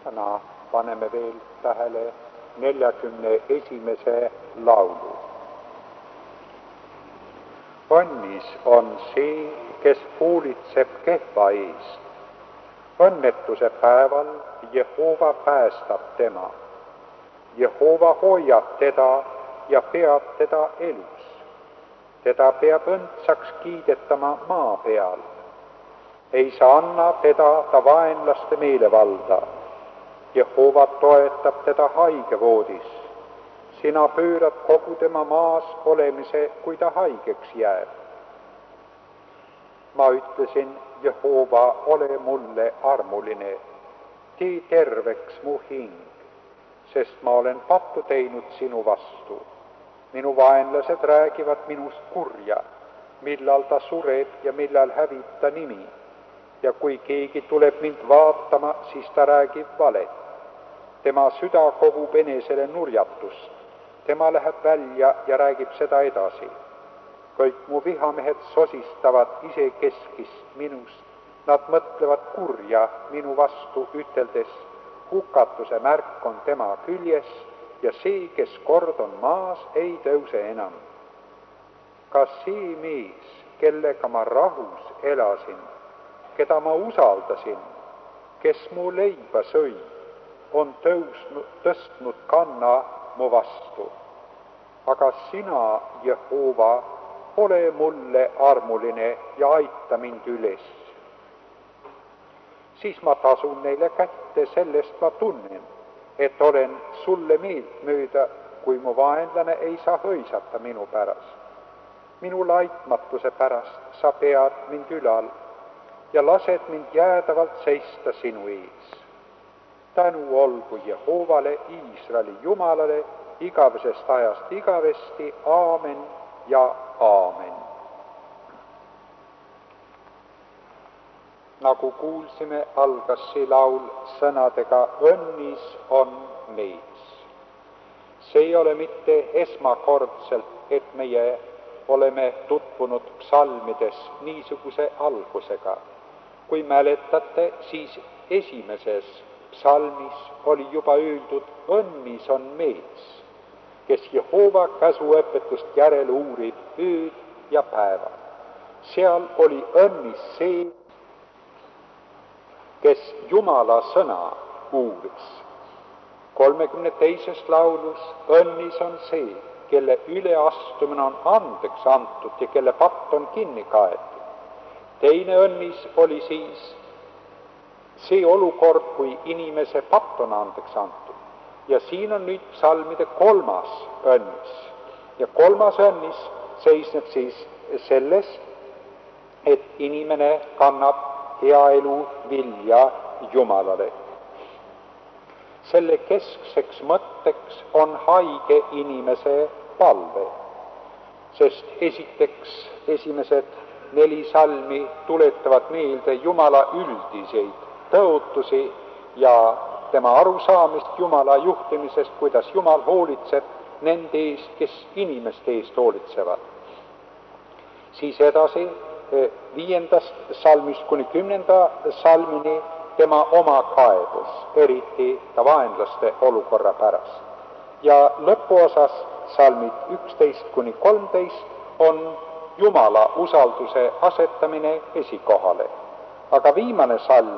täna paneme veel tähele 41. laulu. Õnnis on see, kes hoolitseb kehva eest. Õnnetuse päeval Jehova päästab tema. Jehova hoiab teda ja peab teda elus. Teda peab õndsaks kiidetama maa peal. Ei saa anna teda ta vaenlaste meelevalda. Jehova toetab teda haigevoodis. Sina pöörad kogu tema maas olemise, kui ta haigeks jääb. Ma ütlesin, Jehova, ole mulle armuline, tee terveks mu hing, sest ma olen pattu teinud sinu vastu. Minu vaenlased räägivad minust kurja, millal ta sureb ja millal hävib ta nimi. Ja kui keegi tuleb mind vaatama, siis ta räägib valet. Tema süda kogub enesele nurjatust. Tema läheb välja ja räägib seda edasi. Kõik mu vihamehed sosistavad isekeskist minust. Nad mõtlevad kurja minu vastu üteldes, hukatuse märk on tema küljes ja see, kes kord on maas, ei tõuse enam. Kas see mees, kellega ma rahus elasin, keda ma usaldasin, kes mu leiba sõi, on tõstnud kanna mu vastu. Aga sina, Jehova, ole mulle armuline ja aita mind üles. Siis ma tasun neile kätte, sellest ma tunnen, et olen sulle meeltmööda, kui mu vaenlane ei saa hõisata minu pärast. Minu laitmatuse pärast sa pead mind ülal ja lased mind jäädavalt seista sinu ees. Tänu olgu Jehovale, Iisraeli Jumalale, igavesest ajast igavesti, aamen ja aamen. Nagu kuulsime, algas see laul sõnadega õnnis on mees. See ei ole mitte esmakordselt, et meie oleme tutvunud psalmides niisuguse algusega. Kui mäletate, siis esimeses psalmis oli juba öeldud, õnnis on mees, kes Jehova käsuõpetust järele uurib ööd ja päevad. Seal oli õnnis see, kes Jumala sõna uuris. 32. laulus õnnis on see, kelle üleastumine on andeks antud ja kelle patt on kinni kaetud. Teine õnnis oli siis see olukord, kui inimese patt on andeks antud. Ja siin on nüüd psalmide 3. õnnis. Ja 3. õnnis seisneb siis selles, et inimene kannab hea elu vilja Jumalale. Selle keskseks mõtteks on haige inimese palve, sest esiteks esimesed 4 salmi tuletavad meelde Jumala üldiseid tõotusi ja tema arusaamist Jumala juhtimisest, kuidas Jumal hoolitseb nende eest, kes inimeste eest hoolitsevad. Siis edasi 5. salmist kuni 10. salmini tema oma kaebus, eriti ta vaenlaste olukorra pärast. Ja lõpuosas salmid 11 kuni 13 on Jumala usalduse asetamine esikohale. Aga viimane salm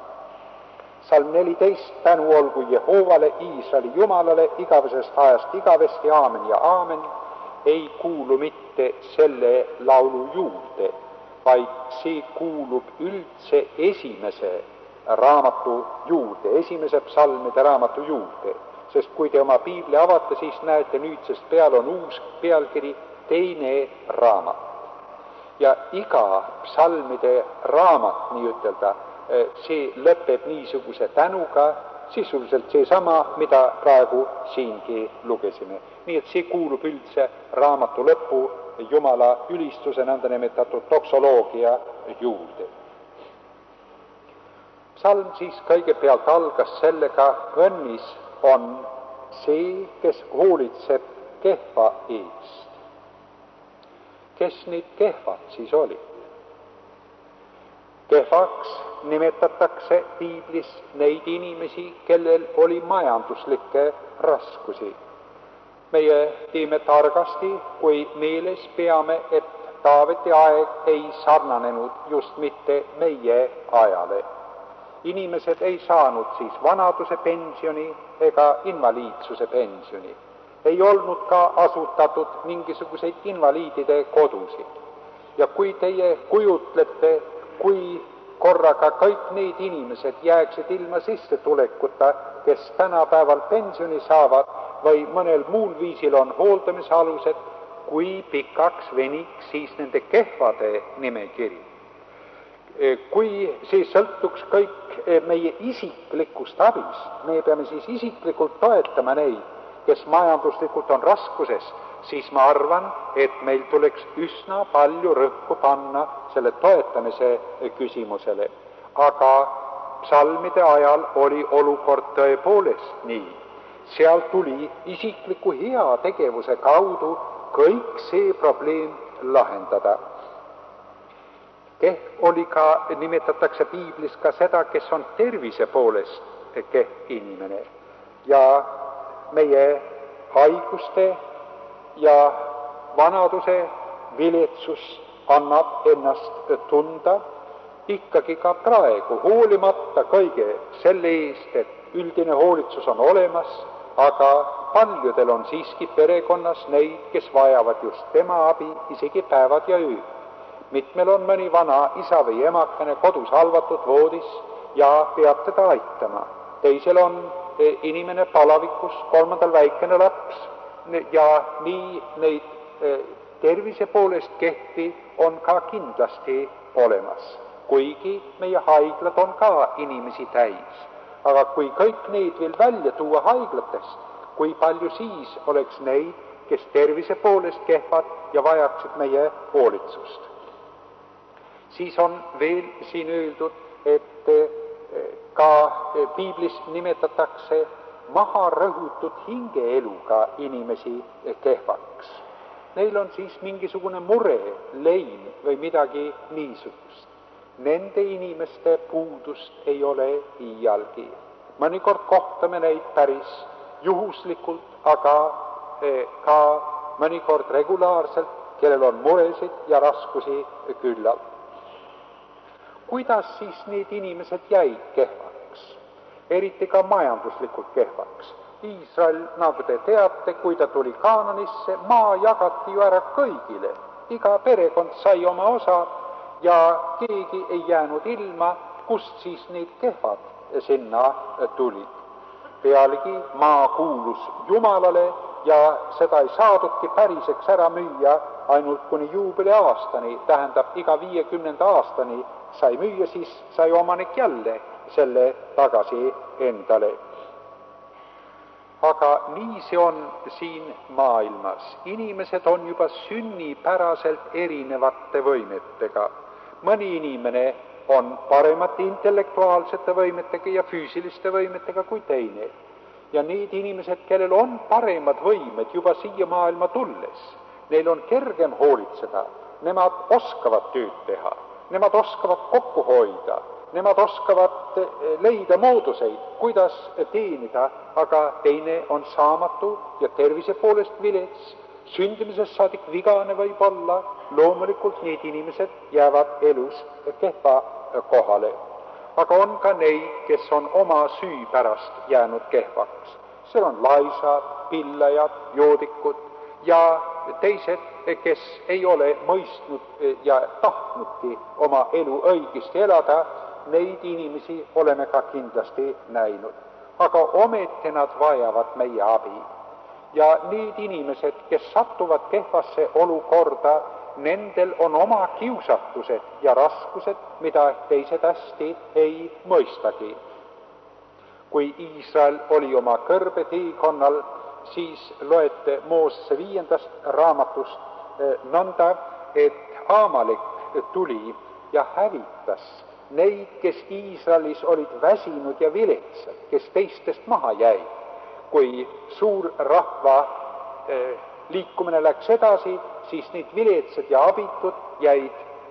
14, tänu olgu Jehovale, Iisraeli Jumalale, igavesest ajast igavesti, aamen ja aamen, ei kuulu mitte selle laulu juurde, vaid see kuulub üldse esimese raamatu juurde, esimese psalmide raamatu juurde. Sest kui te oma piibli avate, siis näete nüüdsest peale on uus pealkiri, teine raamat. Ja iga psalmide raamat, nii ütelda, see lõpeb niisuguse tänuga, sisuliselt seesama, mida praegu siingi lugesime. Nii et see kuulub üldse raamatu lõppu Jumala ülistuse nõndanimetatud doksoloogia juurde. Psalm siis kõigepealt algas sellega, õnnis on see, kes hoolitseb kehva eest. Kes need kehvad siis olid? Kehvaks nimetatakse piiblis neid inimesi, kellel oli majanduslikke raskusi. Meie teeme targasti, kui meeles peame, et Taaveti aeg ei sarnanenud just mitte meie ajale. Inimesed ei saanud siis vanaduse pensioni ega invaliidsuse pensioni. Ei olnud ka asutatud mingisuguseid invaliidide kodusid. Ja kui teie kujutlete, kui korraga kõik need inimesed jääksid ilma sissetulekuta, kes tänapäeval pensioni saavad või mõnel muul viisil on hooldamise alused, kui pikaks veniks siis nende kehvade nimekiri. Kui siis sõltuks kõik meie isiklikust abist, me peame siis isiklikult toetama neid, kes majanduslikult on raskuses, siis ma arvan, et meil tuleks üsna palju rõhku panna selle toetamise küsimusele. Aga psalmide ajal oli olukord tõepoolest nii. Seal tuli isikliku heategevuse kaudu kõik see probleem lahendada. Kehv oli ka, nimetatakse piiblis ka seda, kes on tervise poolest kehv inimene. Ja meie haiguste ja vanaduse viletsus annab ennast tunda ikkagi ka praegu, hoolimata kõige selle eest, et üldine hoolitsus on olemas, aga paljudel on siiski perekonnas neid, kes vajavad just tema abi isegi päevad ja ööd. Mitmel on mõni vana isa või emakene kodus halvatud voodis ja peab teda aitama. Teisel on inimene palavikus, kolmandal väikene laps ja nii neid tervise poolest kehvi on ka kindlasti olemas. Kuigi meie haiglad on ka inimesi täis. Aga kui kõik neid veel välja tuua haiglatest, kui palju siis oleks neid, kes tervise poolest kehvad ja vajaksid meie hoolitsust. Siis on veel siin öeldud, et ka piiblis nimetatakse maha rõhutud hingeeluga inimesi kehvaks. Neil on siis mingisugune mure, lein või midagi niisugust. Nende inimeste puudust ei ole iialgi. Mõnikord kohtame neid päris juhuslikult, aga ka mõnikord regulaarselt, kellel on muresid ja raskusi küllalt. Kuidas siis need inimesed jäid kehvaks, eriti ka majanduslikult kehvaks? Iisrael, nagu te teate, kui ta tuli Kaananisse, maa jagati ju ära kõigile. Iga perekond sai oma osa ja keegi ei jäänud ilma, kust siis need kehvad sinna tulid. Pealegi maa kuulus Jumalale ja seda ei saadudki päriseks ära müüa ainult kuni juubeliaastani, tähendab iga 50. aastani sai müüa, siis sai omanik jälle selle tagasi endale. Aga nii see on siin maailmas. Inimesed on juba sünnipäraselt erinevate võimetega. Mõni inimene on paremate intellektuaalsete võimetega ja füüsiliste võimetega kui teine. Ja need inimesed, kellel on paremad võimed juba siia maailma tulles, neil on kergem hoolitseda, nemad oskavad tööd teha, nemad oskavad kokku hoida, nemad oskavad leida mooduseid, kuidas teenida, aga teine on saamatu ja tervise poolest vilets, sündimisest saadik vigane võib olla, loomulikult need inimesed jäävad elus kehva kohale. Aga on ka neid, kes on oma süü pärast jäänud kehvaks. Seal on laisad, pillajad, joodikud ja teised, kes ei ole mõistnud ja tahtnudki oma elu õigesti elada, neid inimesi oleme ka kindlasti näinud. Aga ometi nad vajavad meie abi. Ja need inimesed, kes satuvad kehvasse olukorda, nendel on oma kiusatused ja raskused, mida teised hästi ei mõistagi. Kui Iisrael oli oma kõrbeteekonnal, siis loete Moosese 5. raamatust nõnda, et Aamalek tuli ja hävitas neid, kes Iisraelis olid väsinud ja viletsad, kes teistest maha jäid. Kui suur rahva liikumine läks edasi, siis need viletsad ja abitud jäid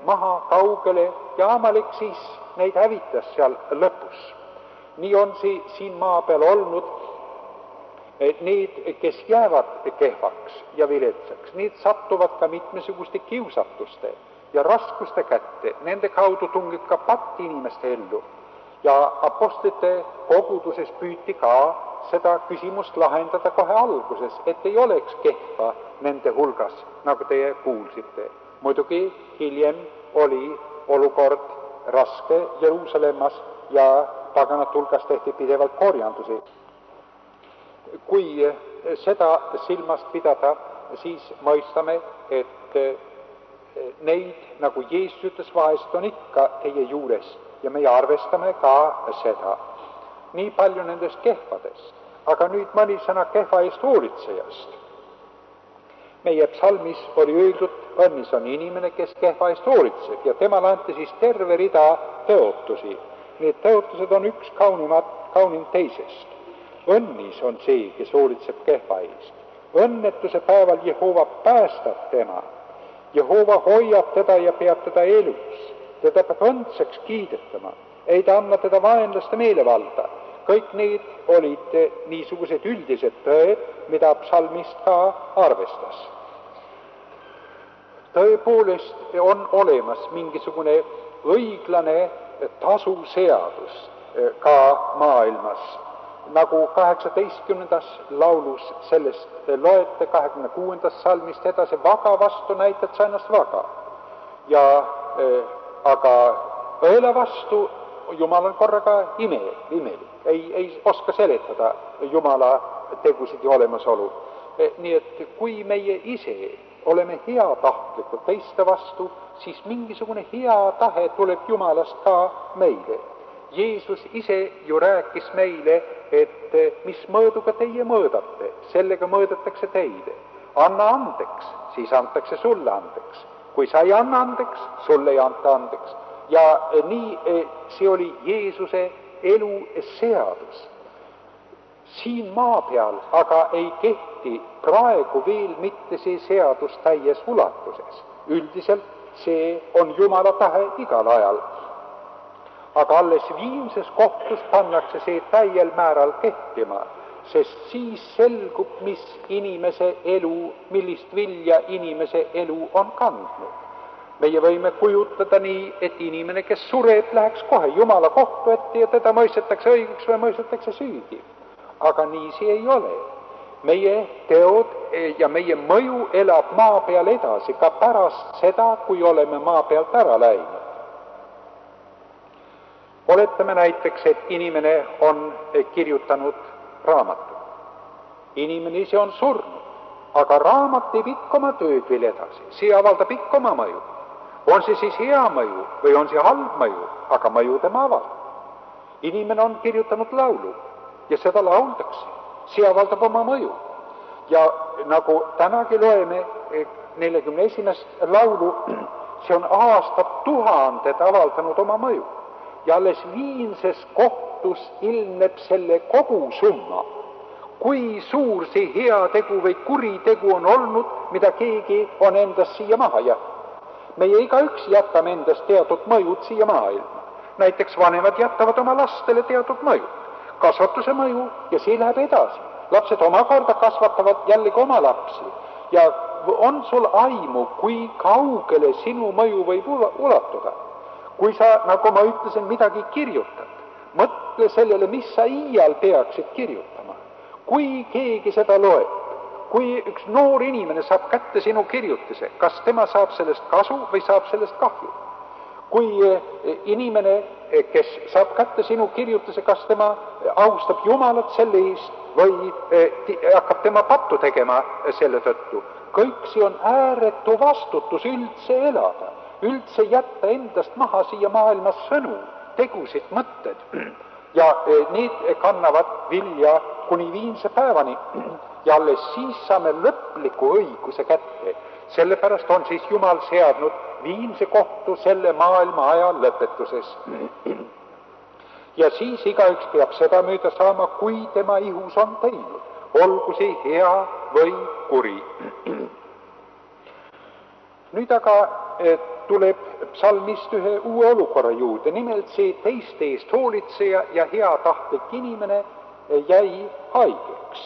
maha kaugele ja Amalek siis neid hävitas seal lõpus. Nii on siin maa peal olnud. Need, kes jäävad kehvaks ja viletsaks, need sattuvad ka mitmesuguste kiusatuste ja raskuste kätte. Nende kaudu tungib ka patt inimeste ellu. Ja apostlite koguduses püüti ka seda küsimust lahendada kohe alguses, et ei oleks kehva nende hulgas, nagu teie kuulsite. Muidugi hiljem oli olukord raske Jeruusalemmas ja paganat hulgas tehti pidevalt korjandusi. Kui seda silmast pidada, siis mõistame, et neid, nagu Jeesus ütles, vahest on ikka teie juures ja meie arvestame ka seda. Nii palju nendest kehvadest, aga nüüd mõni sõna kehva eest hoolitsejast. Meie psalmis oli öeldud, õnnis on inimene, kes kehva eest hoolitseb ja temale anti siis terve rida tõotusi. Need tõotused on üks kaunim teisest. Õnnis on see, kes hoolitseb kehva eest. Õnnetuse päeval Jehova päästab tema. Jehova hoiab teda ja peab teda elus. Teda peab õndsaks kiidetama. Ei ta anna teda vaenlaste meelevalda. Kõik need olid niisugused üldised tõed, mida psalmist ka arvestas. Tõepoolest on olemas mingisugune õiglane tasuseadus ka maailmas. Nagu 18. laulus sellest loete 26. salmist edasi, vaga vastu näitad sa ennast vaga. Aga õela vastu Jumal on korraga imelik. Ei oska seletada Jumala tegusid ja olemasolu. Nii et kui meie ise oleme heatahtlikud teiste vastu, siis mingisugune hea tahe tuleb Jumalast ka meile. Jeesus ise ju rääkis meile, et mis mõõduga teie mõõdate, sellega mõõdetakse teile. Anna andeks, siis antakse sulle andeks. Kui sa ei anna andeks, sulle ei anta andeks. Ja nii see oli Jeesuse elu seadus. Siin maa peal aga ei kehti praegu veel mitte see seadus täies ulatuses. Üldiselt see on Jumala tahe igal ajal. Aga alles viimses kohtus pannakse see täiel määral kehtima, sest siis selgub, millist vilja inimese elu on kandnud. Meie võime kujutada nii, et inimene, kes sureb, läheks kohe Jumala kohtu ette ja teda mõistetakse õigeks või mõistetakse süüdi. Aga nii see ei ole. Meie teod ja meie mõju elab maa peal edasi ka pärast seda, kui oleme maa pealt ära läinud. Oletame näiteks, et inimene on kirjutanud raamatu. Inimene ise on surnud, aga raamat teeb ikka oma tööd veel edasi. See avaldab ikka oma mõju. On see siis hea mõju või on see halb mõju, aga mõju tema avaldab. Inimene on kirjutanud laulu ja seda lauldakse. See avaldab oma mõju. Ja nagu tänagi loeme 41. laulu, see on aastatuhanded avaldanud oma mõju. Ja alles viimses kohtus ilmneb selle kogusumma. Kui suur see hea tegu või kuritegu on olnud, mida keegi on endast siia maha jätnud. Meie igaüks jätame endast teatud mõjud siia maailma. Näiteks vanemad jätavad oma lastele teatud mõjud. Kasvatuse mõju ja see läheb edasi. Lapsed omakorda kasvatavad jällegi oma lapsi. Ja on sul aimu, kui kaugele sinu mõju võib ulatuda? Kui sa, nagu ma ütlesin, midagi kirjutad, mõtle sellele, mis sa iial peaksid kirjutama. Kui keegi seda loeb, kui üks noor inimene saab kätte sinu kirjutise, kas tema saab sellest kasu või saab sellest kahju? Kui inimene, kes saab kätte sinu kirjutise, kas tema austab Jumalat selle eest või hakkab tema pattu tegema selle tõttu? Kõik see on ääretu vastutus üldse elada. Üldse jätta endast maha siia maailmas sõnu, tegusid, mõtted. Ja need kannavad vilja kuni viimse päevani. Ja alles siis saame lõpliku õiguse kätte. Sellepärast on siis Jumal seadnud viimse kohtu selle maailma aja lõpetuses. Ja siis igaüks peab seda mööda saama, kui tema ihus on teinud. Olgu see hea või kuri. Nüüd aga tuleb psalmist ühe uue olukorra juurde, nimelt see teiste eest hoolitseja ja heatahtlik inimene jäi haigeks.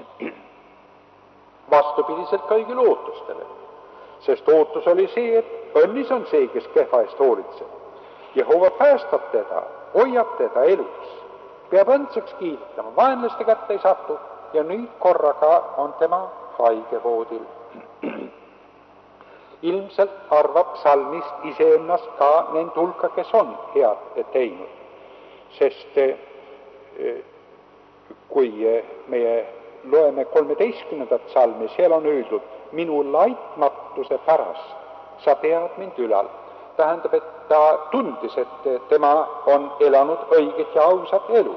Vastupidiselt kõigile ootustele, sest ootus oli see, et õnnis on see, kes kehva eest hoolitseb. Jehova päästab teda, hoiab teda elus, peab õndsaks kiitama, vaenlaste kätte ei satu ja nüüd korraga on tema haigevoodil. Ilmselt arvab psalmist iseennast ka nende hulka, kes on head teinud, sest kui meie loeme 13. psalmi, seal on öeldud, minu laitmatuse pärast sa pead mind ülal. Tähendab, et ta tundis, et tema on elanud õiget ja ausat elu.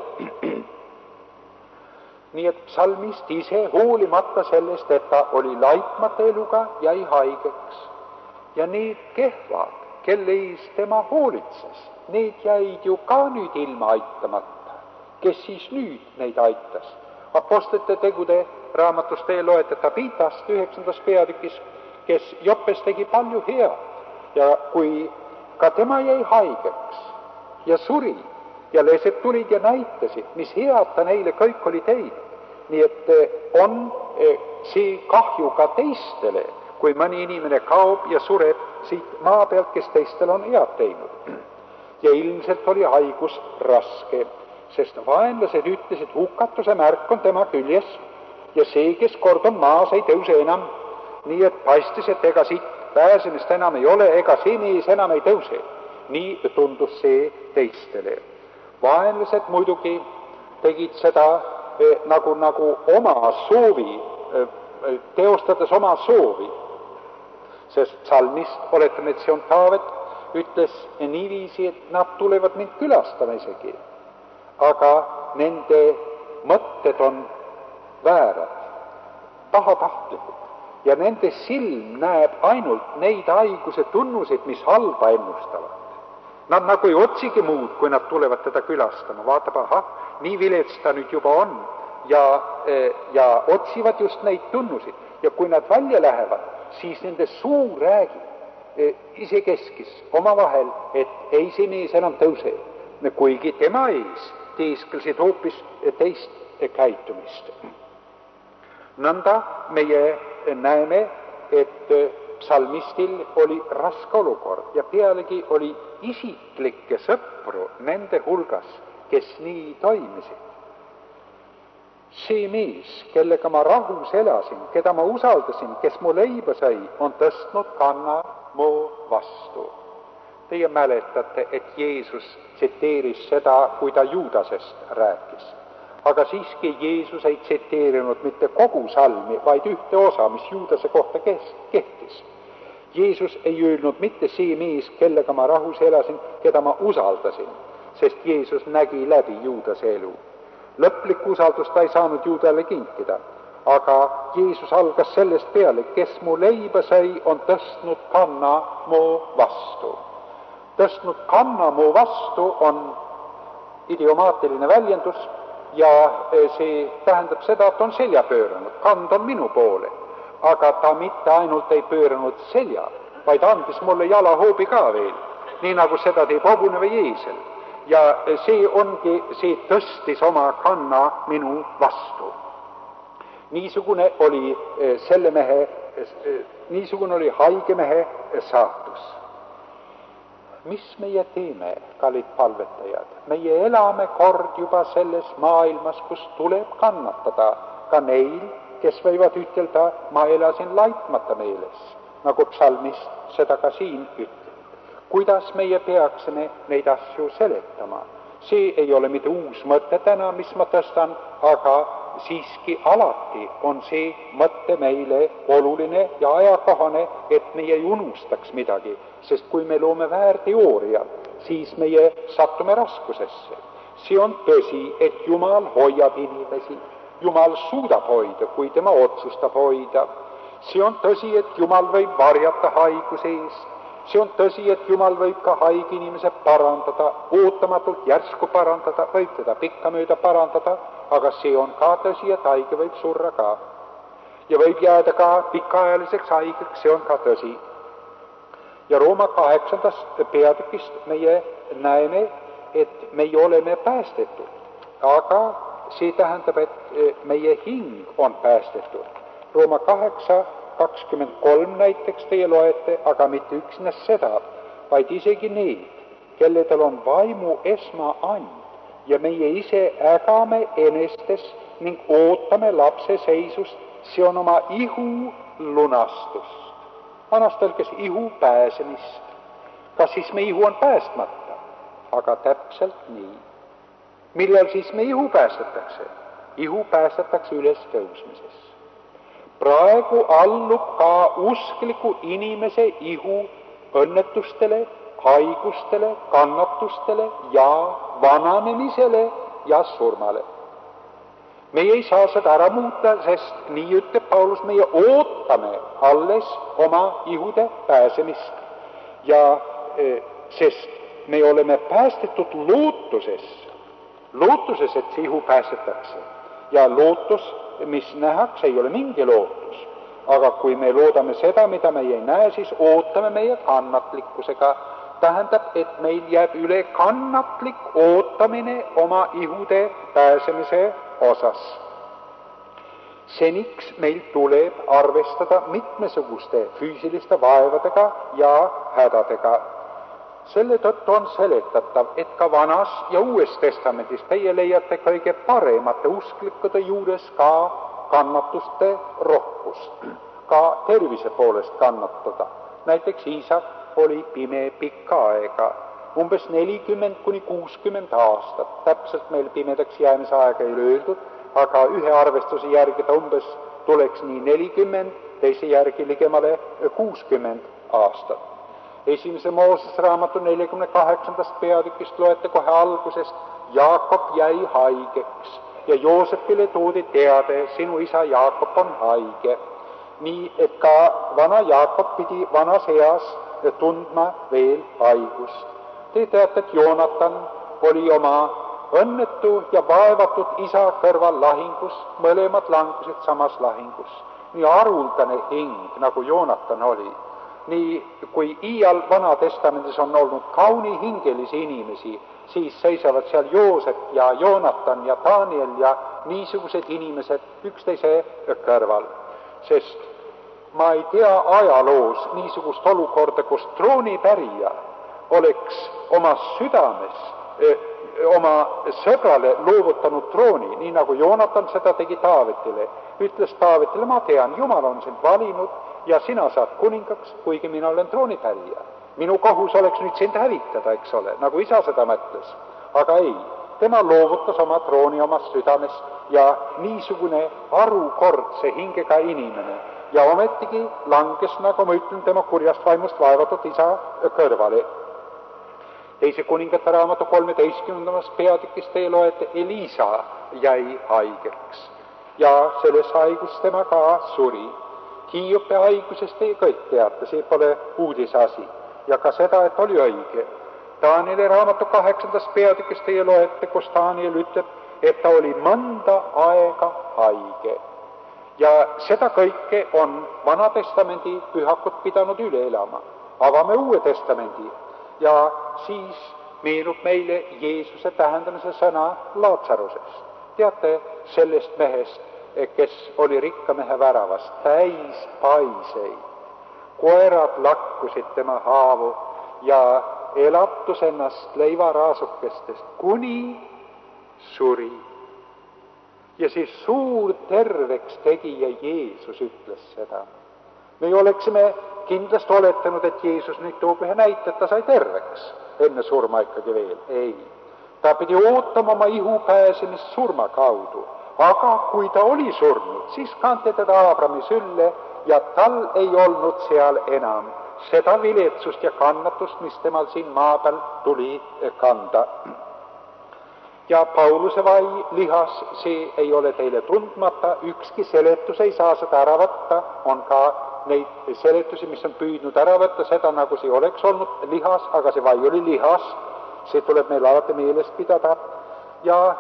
Nii et psalmist ise, hoolimata sellest, et ta oli laitmata eluga, jäi haigeks. Ja need kehvad, kelle ees tema hoolitses, need jäid ju ka nüüd ilma aitamata. Kes siis nüüd neid aitas? Apostlite tegude raamatus te loete Tabitast 9. peatükis, kes Joppes tegi palju head ja kui ka tema jäi haigeks ja suri ja leesed tulid ja näitasid, mis head ta neile kõik oli teinud. Nii et on see kahju ka teistele, kui mõni inimene kaob ja sureb siit maa pealt, kes teistel on head teinud. Ja ilmselt oli haigus raske, sest vaenlased ütlesid, hukatuse märk on tema küljes ja see, kes kord on maas, ei tõuse enam. Nii et paistis, et ega siit pääsemist enam ei ole, ega see mees enam ei tõuse. Nii tundus see teistele. Vaenlased muidugi tegid seda nagu oma soovi, teostades oma soovi. Sest psalmist, oletame, et see on Taavet, ütles niiviisi, et nad tulevad mind külastama isegi. Aga nende mõtted on väärad, pahatahtlikud. Ja nende silm näeb ainult neid haiguse tunnuseid, mis halba ennustavad. Nad nagu ei otsigi muud, kui nad tulevad teda külastama. Vaatab, nii vilets ta nüüd juba on ja otsivad just neid tunnuseid. Ja kui nad välja lähevad, siis nende suu räägib isekeskis omavahel, et ei see mees enam tõuse. Kuigi tema ees teesklesid hoopis teist käitumist. Nõnda meie näeme, et psalmistil oli raske olukord ja pealegi oli isiklikke sõpru nende hulgas, kes nii toimisid. See mees, kellega ma rahus elasin, keda ma usaldasin, kes mu leiba sai, on tõstnud kanna mu vastu. Teie mäletate, et Jeesus tsiteeris seda, kui ta Juudasest rääkis. Aga siiski Jeesus ei tsiteerinud mitte kogu salmi, vaid ühte osa, mis Juudase kohta kehtis. Jeesus ei öelnud mitte see mees, kellega ma rahus elasin, keda ma usaldasin, sest Jeesus nägi läbi Juudase elu. Lõplikku usaldust ta ei saanud Juudale kinkida, aga Jeesus algas sellest peale, kes mu leiba sai, on tõstnud kanna mu vastu. Tõstnud kanna mu vastu on idiomaatiline väljendus ja see tähendab seda, et on selja pööranud. Kand on minu poole, aga ta mitte ainult ei pööranud selja, vaid andis mulle jalahoobi ka veel, nii nagu seda teeb hobune või eesel. Ja see ongi, see tõstis oma kanna minu vastu. Niisugune oli niisugune oli haige mehe saatus. Mis meie teeme, kallid palvetajad? Meie elame kord juba selles maailmas, kus tuleb kannatada ka neil, kes võivad ütelda, ma elasin laitmata meeles, nagu psalmist seda ka siin ütleb. Kuidas meie peaksime neid asju seletama? See ei ole mitte uus mõte täna, mis ma tõstan, aga siiski alati on see mõte meile oluline ja ajakohane, et meie ei unustaks midagi, sest kui me loome väärteooriat, siis meie sattume raskusesse. See on tõsi, et Jumal hoiab inimesi. Jumal suudab hoida, kui tema otsustab hoida. See on tõsi, et Jumal võib varjata haiguse eest. See on tõsi, et Jumal võib ka haige inimese parandada, ootamatult järsku parandada, võib teda pikkamööda parandada, aga see on ka tõsi, et haige võib surra ka. Ja võib jääda ka pikaajaliseks haigeks, see on ka tõsi. Ja Rooma 8. peatükist meie näeme, et meie oleme päästetud. Aga see tähendab, et meie hing on päästetud. Rooma 8:23 näiteks teie loete, aga mitte üksnes seda, vaid isegi need, kelledel on vaimu esmaand ja meie ise ägame enestes ning ootame lapse seisust, see on oma ihu lunastust. Vanas tõlkes ihu pääsemist. Kas siis me ihu on päästmata? Aga täpselt nii. Millal siis me ihu päästetakse? Ihu päästetakse ülestõusmises. Praegu allub ka uskliku inimese ihu õnnetustele, haigustele, kannatustele ja vananemisele ja surmale. Meie ei saa seda ära muuta, sest nii ütleb Paulus, meie ootame alles oma ihude pääsemist. Ja sest me oleme päästetud lootuses, et see ihu päästetakse. Ja lootus, mis nähakse, ei ole mingi lootus. Aga kui me loodame seda, mida meie ei näe, siis ootame meie kannatlikkusega. Tähendab, et meil jääb üle kannatlik ootamine oma ihude pääsemise osas. Seniks meil tuleb arvestada mitmesuguste füüsiliste vaevadega ja hädadega. Selle tõttu on seletatav, et ka Vanas ja Uues Testamendis teie leiate kõige paremate usklikkude juures ka kannatuste rohkust, ka tervise poolest kannatada. Näiteks Iisak oli pime pikka aega, umbes 40–60 aastat. Täpselt meil pimedaks jäämise aega ei öeldud, aga ühe arvestuse järgi ta umbes tuleks nii 40, teise järgi ligemale 60 aastat. Esimese Moosese raamatu 48. peatükist loete kohe algusest, Jaakob jäi haigeks ja Joosepile toodi teade, sinu isa Jaakob on haige. Nii et ka vana Jaakob pidi vanas eas tundma veel haigust. Te teate, et Joonatan oli oma õnnetu ja vaevatud isa kõrval lahingus, mõlemad langesid samas lahingus. Nii haruldane hing, nagu Joonatan oli. Nii kui iial Vana-testamendis on olnud kaunihingelisi inimesi, siis seisavad seal Joosep ja Joonatan ja Daniel ja niisugused inimesed üksteise kõrval. Sest ma ei tea ajaloos niisugust olukorda, kus troonipärija oleks oma südames oma sõbrale loovutanud trooni, nii nagu Joonatan seda tegi Taavetile. Ütles Taavetile, ma tean, Jumal on sind valinud ja sina saad kuningaks, kuigi mina olen troonipärija. Minu kohus oleks nüüd sind hävitada, eks ole, nagu isa seda mõtles. Aga ei, tema loovutas oma trooni omast südamest ja niisugune harukordse hingega inimene. Ja ometigi langes, nagu ma ütlen, tema kurjast vaimust vaevatud isa kõrvale. Teise kuningate raamatu 13. peatükis te loete, Elisa jäi haigeks ja selles haigus tema ka suri. Hiiopi haigusest te kõik teate, see pole uudisasi ja ka seda, et oli õige. Danieli raamatu 8. peatükis te loete, kus Daniel ütleb, et ta oli mõnda aega haige. Ja seda kõike on Vana-testamendi pühakud pidanud üle elama. Avame Uue testamendi ja siis meenub meile Jeesuse tähendamise sõna Laatsarusest. Teate sellest mehest, kes oli rikka mehe väravast, täis paiseid. Koerad lakkusid tema haavu ja elatus ennast leivaraasukestest, kuni suri. Ja siis suur terveks tegija Jeesus ütles seda. Me oleksime kindlasti oletanud, et Jeesus nüüd toob ühe näite, et ta sai terveks. Enne surma ikkagi veel. Ei. Ta pidi ootama oma ihu pääsemist surma kaudu. Aga kui ta oli surnud, siis kanti teda Aabrami sülle ja tal ei olnud seal enam seda viletsust ja kannatust, mis temal siin maa peal tuli kanda. Ja Pauluse vai lihas, see ei ole teile tundmata, ükski seletus ei saa seda ära võtta, on ka neid seletusi, mis on püüdnud ära võtta seda, nagu see oleks olnud lihas, aga see vai oli lihas, see tuleb meil alati meeles pidada. Ja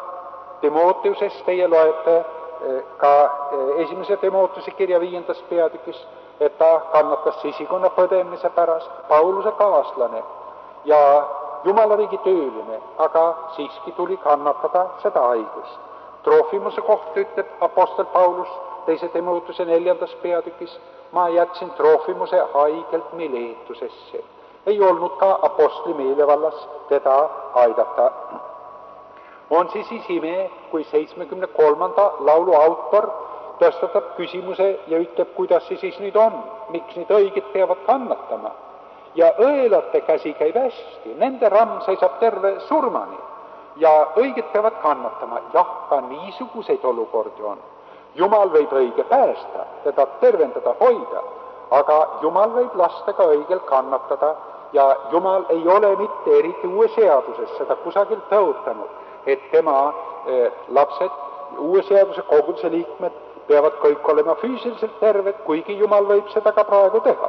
Timoteusest teie loete ka esimese Timoteuse kirja 5. peatükis, et ta kannatas sisikonna põdemise pärast, Pauluse kaaslane ja Jumala riigi tööline, aga siiski tuli kannatada seda haigust. Troofimuse kohta ütleb apostel Paulus 2. Timoteuse 4. peatükis, ma jätsin Troofimuse haigelt Miletusesse. Ei olnud ka apostli meelevallas teda aidata. On siis ime, kui 73. laulu autor tõstatab küsimuse ja ütleb, kuidas see siis nüüd on, miks need õiged peavad kannatama. Ja õelate käsi käib hästi, nende ramm seisab terve surmani ja õiged peavad kannatama. Jah, ka niisuguseid olukordi on. Jumal võib õige päästa, teda tervendada, hoida, aga Jumal võib lasta ka õigel kannatada ja Jumal ei ole mitte eriti uue seaduses seda kusagil tõotanud, et tema lapsed, uue seaduse koguduse liikmed peavad kõik olema füüsiliselt terved, kuigi Jumal võib seda ka praegu teha.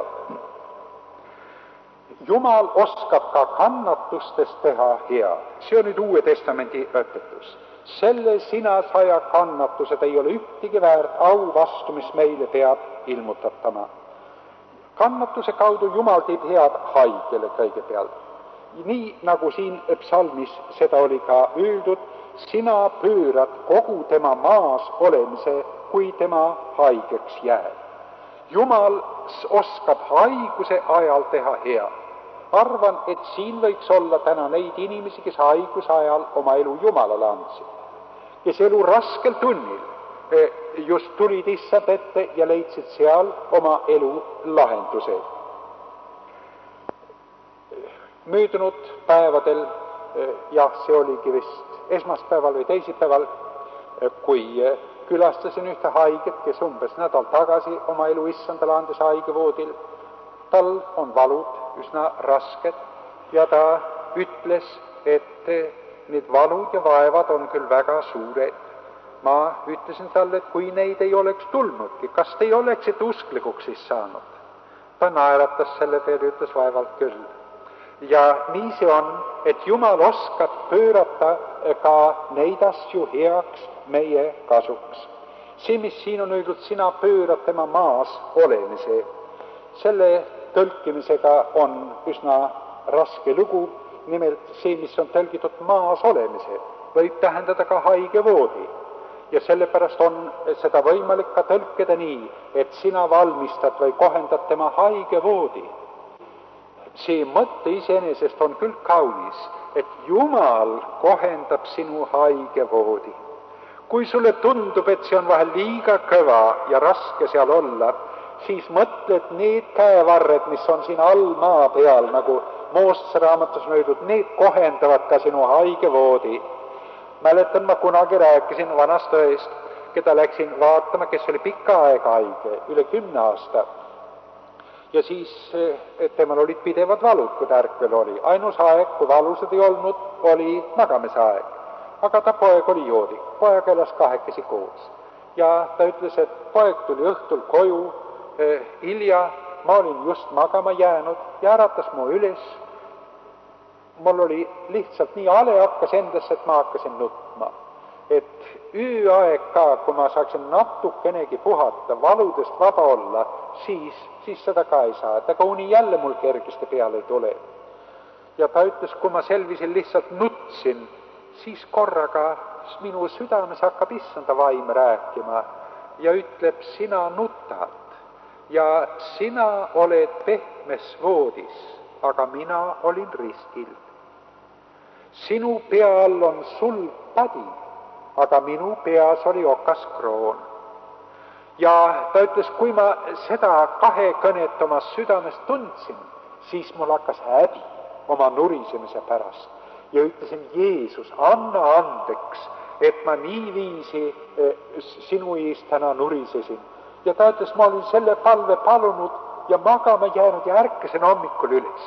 Jumal oskab ka kannatustest teha hea. See on nüüd Uue Testamendi õpetus. Selle sina saja kannatused ei ole ühtegi väärt au vastu, mis meile peab ilmutatama. Kannatuse kaudu Jumal teeb head haigele kõigepealt. Nii nagu siin psalmis seda oli ka öeldud, sina pöörad kogu tema maas olemise, kui tema haigeks jääb. Jumal oskab haiguse ajal teha hea. Arvan, et siin võiks olla täna neid inimesi, kes haiguse ajal oma elu Jumalale andsid, kes elu raskel tunnil just tulid issand ette ja leidsid seal oma elu lahenduse. Möödunud päevadel, jah, see oligi vist esmaspäeval või teisipäeval, kui külastasin ühte haiget, kes umbes nädal tagasi oma elu issandale andis haigevoodil. Tal on valud üsna rasked ja ta ütles, et need valud ja vaevad on küll väga suured. Ma ütlesin talle, et kui neid ei oleks tulnudki, kas te ei oleksite usklikuks siis saanud? Ta naeratas selle peale, ütles vaevalt küll. Ja nii see on, et Jumal oskab pöörata ka neid asju heaks meie kasuks. See, mis siin on öeldud, sina pöörad tema maas olemise. Selle tõlkimisega on üsna raske lugu, nimelt see, mis on tõlgitud maas olemise, võib tähendada ka haigevoodi. Ja sellepärast on seda võimalik ka tõlkida nii, et sina valmistad või kohendad tema haigevoodi. See mõtte iseenesest on küll kaunis, et Jumal kohendab sinu haigevoodi. Kui sulle tundub, et see on vahel liiga kõva ja raske seal olla, siis mõtled need käevarred, mis on siin all maa peal, nagu Moosese raamatus on öeldud, need kohendavad ka sinu haigevoodi. Mäletan, ma kunagi rääkisin vanast õest, keda läksin vaatama, kes oli pikka aega haige, üle 10 aasta. Ja siis temal olid pidevad valud, kui ta ärkvel oli. Ainus aeg, kui valused ei olnud, oli magamise aeg. Aga ta poeg oli joodik, poeg elas 2 koos. Ja ta ütles, et poeg tuli õhtul koju, hilja, ma olin just magama jäänud ja äratas mu üles. Mul oli lihtsalt nii ale hakkas endasse, et ma hakkasin nutma. Et ööaeg ka, kui ma saaksin natukenegi puhata, valudest vaba olla, siis seda ka ei saa. Et aga uni jälle mul kergesti peale ei tule. Ja ta ütles, kui ma selvisin lihtsalt nutsin, siis korraga minu südames hakkab issanda vaim rääkima ja ütleb, sina nutad ja sina oled pehmes voodis, aga mina olin ristil. Sinu pea all on sulgpadi, aga minu peas oli okas kroon. Ja ta ütles, kui ma seda kahekõnet oma südames tundsin, siis mul hakkas häbi oma nurisemise pärast. Ja ütlesin, Jeesus, anna andeks, et ma niiviisi sinu eest täna nurisesin. Ja ta ütles, ma olin selle palve palunud ja magama jäänud ja ärkasin hommikul üles.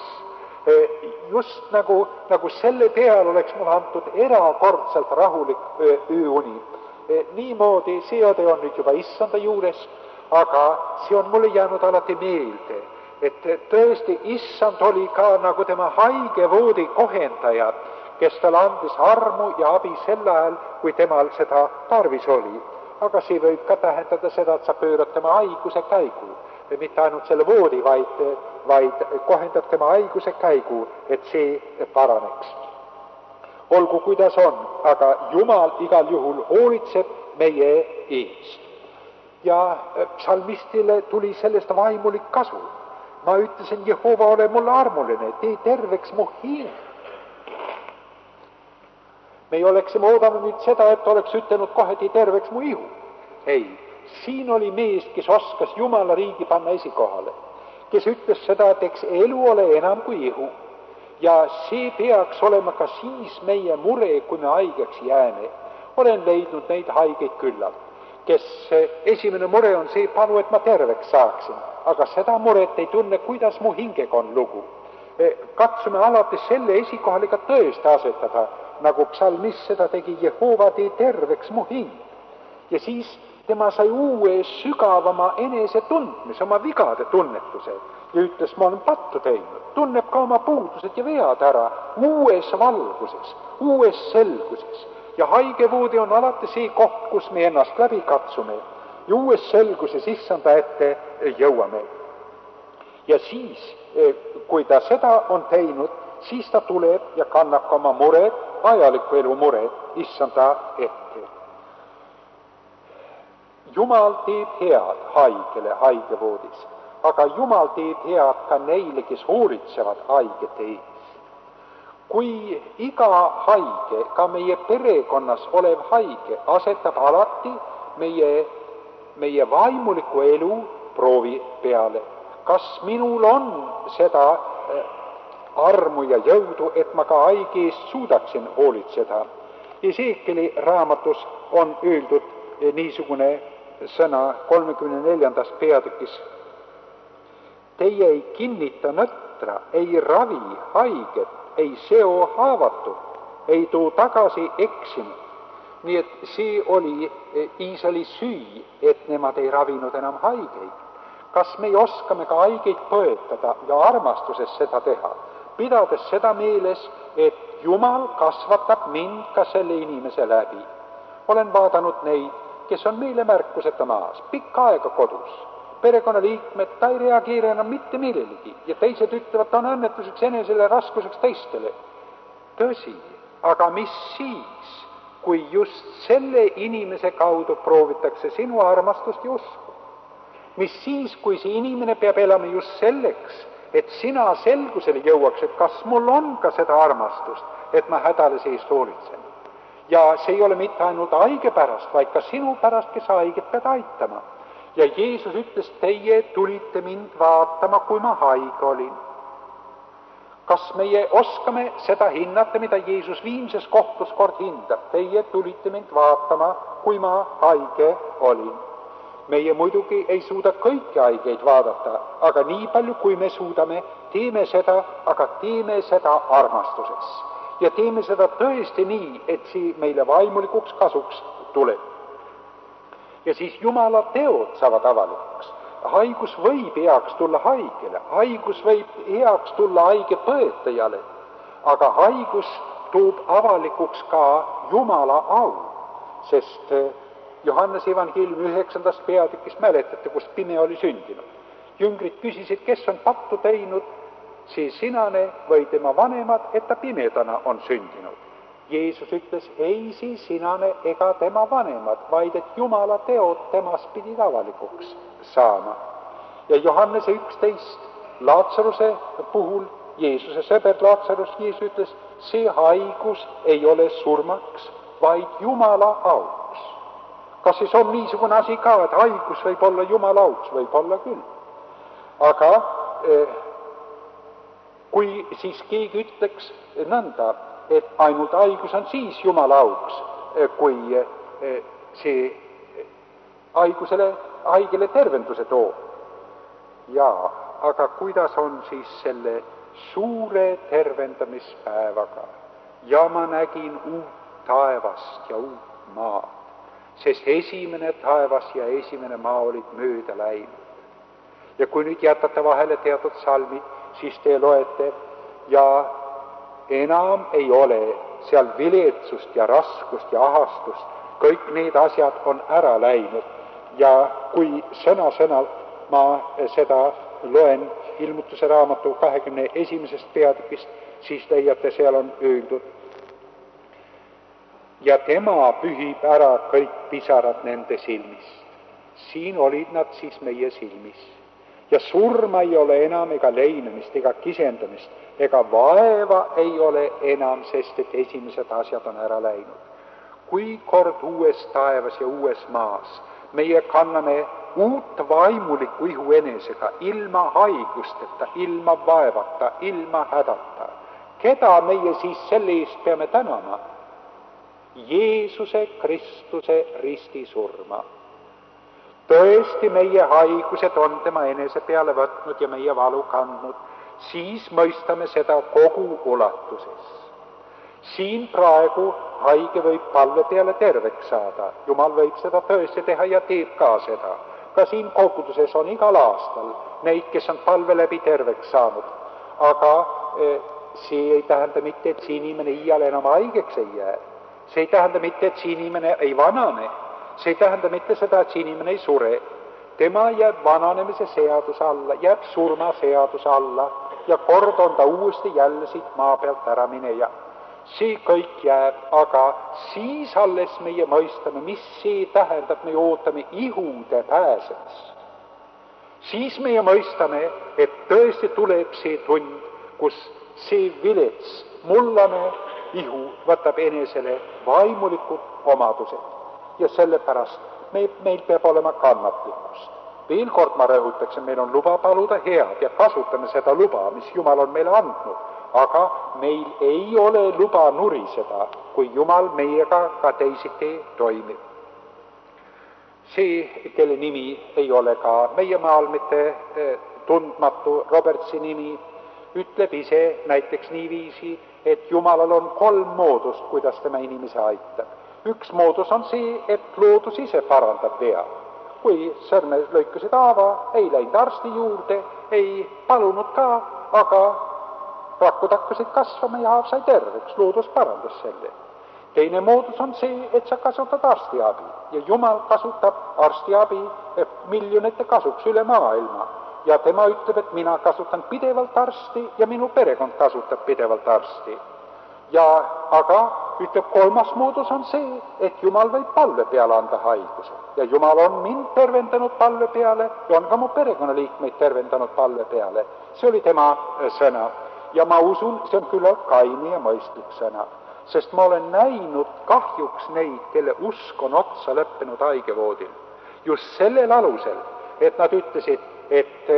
Just nagu selle peal oleks mul antud erakordselt rahulik ööuni. Niimoodi see õde on nüüd juba issanda juures, aga see on mulle jäänud alati meelde, et tõesti issand oli ka nagu tema haigevoodi kohendaja, kes talle andis armu ja abi sel ajal, kui temal seda tarvis oli. Aga see võib ka tähendada seda, et sa pöörad tema haiguse käigu. mitte ainult selle voodi, vaid kohendab tema haiguse käigu, et see paraneks. Olgu kuidas on, aga Jumal igal juhul hoolitseb meie eest. Ja psalmistile tuli sellest vaimulik kasu. Ma ütlesin, Jehova, ole mulle armuline, tee terveks mu hing. Me ei oleksime oodanud nüüd seda, et oleks ütelnud kohe, tee terveks mu ihu. Ei, siin oli mees, kes oskas Jumala riigi panna esikohale, kes ütles seda, et eks elu ole enam kui ihu. Ja see peaks olema ka siis meie mure, kui me haigeks jääme. Olen leidnud neid haigeid küllalt, kes esimene mure on see, palu, et ma terveks saaksin, aga seda muret ei tunne, kuidas mu hingega on lugu. Katsume alati selle esikohale ka tõesti asetada, nagu psalmist seda tegi, Jehova, tee terveks mu hing. Ja siis tema sai uue sügavama enese tundmise, oma vigade tunnetuse ja ütles, ma olen pattu teinud, tunneb ka oma puudused ja vead ära uues valguses, uues selguses. Ja haigevoodi on alati see koht, kus me ennast läbi katsume ja uues selguses issanda ette jõuame. Ja siis, kui ta seda on teinud, siis ta tuleb ja kannab ka oma mured, ajaliku elu mured, issanda ette. Jumal teeb head haigele haigevoodis, aga Jumal teeb head ka neile, kes hoolitsevad haigete ees. Kui iga haige, ka meie perekonnas olev haige, asetab alati meie vaimuliku elu proovi peale. Kas minul on seda armu ja jõudu, et ma ka haige eest suudaksin hoolitseda? Esekieli raamatus on öeldud niisugune sõna 34. peatükis. Teie ei kinnita nõtra, ei ravi haiget, ei seo haavatut, ei too tagasi eksinud. Nii et see oli Iisraeli süü, et nemad ei ravinud enam haigeid. Kas me oskame ka haigeid põetada ja armastuses seda teha, pidades seda meeles, et Jumal kasvatab mind ka selle inimese läbi. Olen vaadanud neid, kes on meile märkuseta maas, pikka aega kodus. Perekonnaliikmed, ta ei reageeri enam mitte millelegi ja teised ütlevad, ta on õnnetuseks enesele, raskuseks teistele. Tõsi, aga mis siis, kui just selle inimese kaudu proovitakse sinu armastust ja usku? Mis siis, kui see inimene peab elama just selleks, et sina selgusele jõuaks, et kas mul on ka seda armastust, et ma hädale seest hoolitsen? Ja see ei ole mitte ainult haige pärast, vaid ka sinu pärast, kes haiget pead aitama. Ja Jeesus ütles, teie tulite mind vaatama, kui ma haige olin. Kas meie oskame seda hinnata, mida Jeesus viimses kohtus kord hindab? Teie tulite mind vaatama, kui ma haige olin. Meie muidugi ei suuda kõiki haigeid vaadata, aga nii palju, kui me suudame, teeme seda, aga teeme seda armastuses. Ja teeme seda tõesti nii, et see meile vaimulikuks kasuks tuleb. Ja siis Jumala teod saavad avalikuks. Haigus võib heaks tulla haigele, haigus võib heaks tulla haige põetajale, aga haigus toob avalikuks ka Jumala au, sest Johannese evangeeliumi 9. peatükis mäletate, kus pime oli sündinud. Jüngrid küsisid, kes on pattu teinud, see sinane või tema vanemad, et ta pimedana on sündinud. Jeesus ütles, ei see sinane ega tema vanemad, vaid et Jumala teod temas pidid avalikuks saama. Ja Johannese 11 Laatsaruse puhul, Jeesuse sõber Laatsarus, Jeesus ütles, see haigus ei ole surmaks, vaid Jumala auks. Kas siis on niisugune asi ka, et haigus võib olla Jumala auks? Võib olla küll. Aga kui siis keegi ütleks nõnda, et ainult haigus on siis Jumala auks, kui see haigele tervenduse toob. Jaa, aga kuidas on siis selle suure tervendamispäevaga? Ja ma nägin uut taevast ja uut maad, sest esimene taevas ja esimene maa olid mööda läinud. Ja kui nüüd jätate vahele teatud salmid, siis te loete ja enam ei ole seal viletsust ja raskust ja ahastust, kõik need asjad on ära läinud. Ja kui sõna-sõnalt ma seda loen Ilmutuse raamatu 21. peatükist, siis leiate, seal on öeldud: ja tema pühib ära kõik pisarad nende silmist. Siin olid nad siis meie silmis. Ja surma ei ole enam ega leinemist ega kisendamist ega vaeva ei ole enam, sest et esimesed asjad on ära läinud. Kui kord uues taevas ja uues maas meie kanname uut vaimulikku ihu enesega, ilma haigusteta, ilma vaevata, ilma hädata. Keda meie siis selle eest peame tänama? Jeesuse Kristuse ristisurma. Tõesti, meie haigused on tema enese peale võtnud ja meie valu kandnud, siis mõistame seda kogu ulatuses. Siin praegu haige võib palve peale terveks saada. Jumal võib seda tõesti teha ja teeb ka seda. Ka siin koguduses on igal aastal neid, kes on palve läbi terveks saanud. Aga see ei tähenda mitte, et see inimene iial enam haigeks ei jää. See ei tähenda mitte, et see inimene ei vanane. See ei tähenda mitte seda, et see inimene ei sure. Tema jääb vananemise seaduse alla, jääb surma seaduse alla ja kord on ta uuesti jälle siit maa pealt ära mineja. See kõik jääb, aga siis alles meie mõistame, mis see tähendab, me ootame ihude pääsemist. Siis meie mõistame, et tõesti tuleb see tund, kus see vilets, mullane ihu võtab enesele vaimulikud omadused. Ja sellepärast meil peab olema kannatlikkust. Veel kord ma rõhutaksin, meil on luba paluda head ja kasutame seda luba, mis Jumal on meile andnud. Aga meil ei ole luba nuriseda, kui Jumal meiega ka teisiti toimib. See, kelle nimi ei ole ka meie maal mitte tundmatu, Robertsi nimi, ütleb ise näiteks niiviisi, et Jumalal on 3 moodust, kuidas tema inimese aitab. Üks moodus on see, et loodus ise parandab vea. Kui sõrme lõikasid haava, ei läinud arsti juurde, ei palunud ka, aga rakud hakkasid kasvama ja haav sai terveks, loodus parandas selle. Teine moodus on see, et sa kasutad arstiabi ja Jumal kasutab arstiabi miljonite kasuks üle maailma. Ja tema ütleb, et mina kasutan pidevalt arsti ja minu perekond kasutab pidevalt arsti. Aga ütleb 3. moodus on see, et Jumal võib palve peale anda haiguse. Ja Jumal on mind tervendanud palve peale ja on ka mu perekonnaliikmeid tervendanud palve peale. See oli tema sõna. Ja ma usun, see on küll kaine ja mõistlik sõna, sest ma olen näinud kahjuks neid, kelle usk on otsa lõppenud haigevoodil. Just sellel alusel, et nad ütlesid, et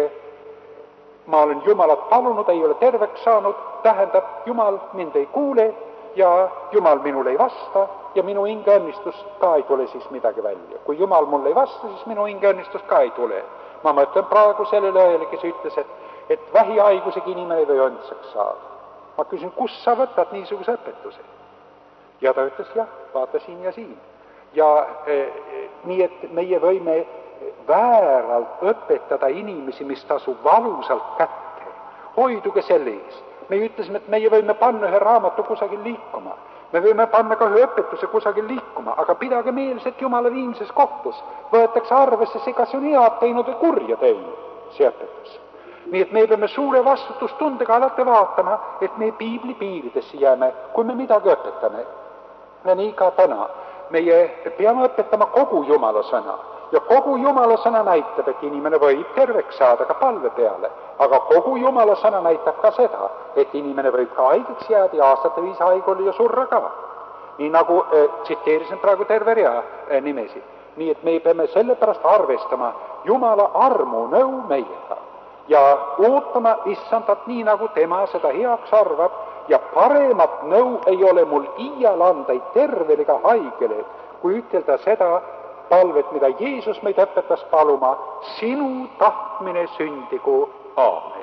ma olen Jumalat palunud, ei ole terveks saanud, tähendab, Jumal mind ei kuule ja Jumal minule ei vasta ja minu hingeõnnistust ka ei tule siis midagi välja. Kui Jumal mulle ei vasta, siis minu hingeõnnistust ka ei tule. Ma mõtlen praegu sellele õele, kes ütles, et vähihaigusega inimene ei või õndsaks saada. Ma küsin, kus sa võtad niisuguse õpetuse? Ja ta ütles, jah, vaata siin ja siin. Ja nii, et meie võime vääralt õpetada inimesi, mis tasub valusalt kätte. Hoiduge selle eest. Me ütlesime, et meie võime panna ühe raamatu kusagil liikuma. Me võime panna ka ühe õpetuse kusagil liikuma, aga pidage meeles, et Jumala viimses kohtus võetakse arvesse see, kas on head teinud või kurja teinud, see õpetus. Nii et me peame suure vastutustundega alati vaatama, et me piibli piiridesse jääme, kui me midagi õpetame. Ja nii ka täna. Meie peame õpetama kogu Jumala sõna. Ja kogu Jumala sõna näitab, et inimene võib terveks saada ka palve peale. Aga kogu Jumala sõna näitab ka seda, et inimene võib ka haigeks jääda ja aastate 5 haige oli ja surra ka. Nii nagu tsiteerisin praegu terve rea nimesi. Nii et me peame sellepärast arvestama Jumala armu nõu meiega. Ja ootama issandat nii, nagu tema seda heaks arvab. Ja paremat nõu ei ole mul iial anda ei tervele ega haigele, kui ütelda seda palvet, mida Jeesus meid õpetas paluma, sinu tahtmine sündigu. Aamen.